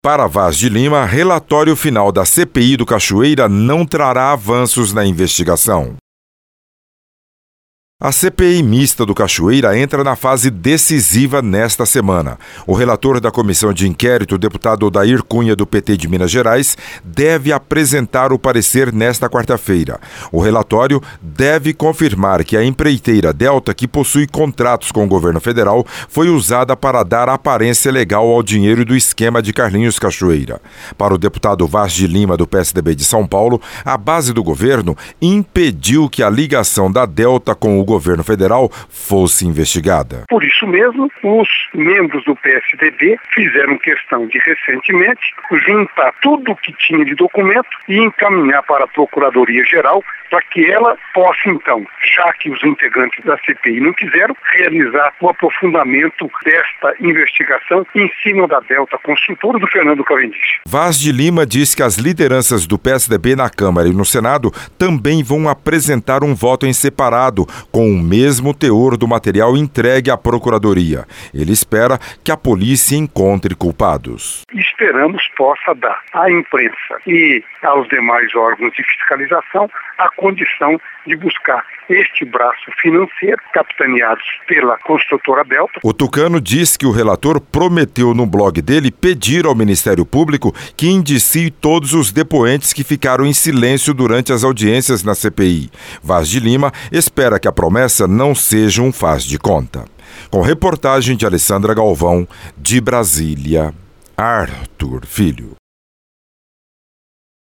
Para Vaz de Lima, relatório final da CPI do Cachoeira não trará avanços na investigação. A CPI mista do Cachoeira entra na fase decisiva nesta semana. O relator da comissão de inquérito, o deputado Odair Cunha, do PT de Minas Gerais, deve apresentar o parecer nesta quarta-feira. O relatório deve confirmar que a empreiteira Delta, que possui contratos com o governo federal, foi usada para dar aparência legal ao dinheiro do esquema de Carlinhos Cachoeira. Para o deputado Vaz de Lima, do PSDB de São Paulo, a base do governo impediu que a ligação da Delta com o governo federal fosse investigada. Por isso mesmo, os membros do PSDB fizeram questão de, recentemente, juntar tudo o que tinha de documento e encaminhar para a Procuradoria-Geral para que ela possa, então, já que os integrantes da CPI não quiseram, realizar o aprofundamento desta investigação em cima da Delta Construtora do Fernando Cavendish. Vaz de Lima diz que as lideranças do PSDB na Câmara e no Senado também vão apresentar um voto em separado, com o mesmo teor do material entregue à Procuradoria. Ele espera que a polícia encontre culpados. Esperamos possa dar à imprensa e aos demais órgãos de fiscalização a condição de buscar este braço financeiro, capitaneados pela construtora Delta. O tucano diz que o relator prometeu no blog dele pedir ao Ministério Público que indicie todos os depoentes que ficaram em silêncio durante as audiências na CPI. Vaz de Lima espera que a promessa não seja um faz de conta. Com reportagem de Alessandra Galvão, de Brasília, Arthur Filho.